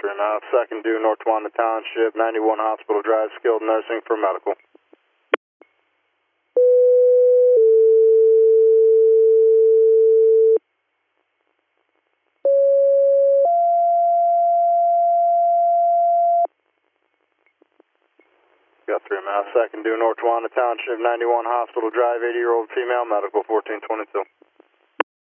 3.5, second due North Wanda Township, 91 Hospital Drive, skilled nursing for medical. Got 3.5, second due North Wanda Township, 91 Hospital Drive, 80-year-old female, medical 1422.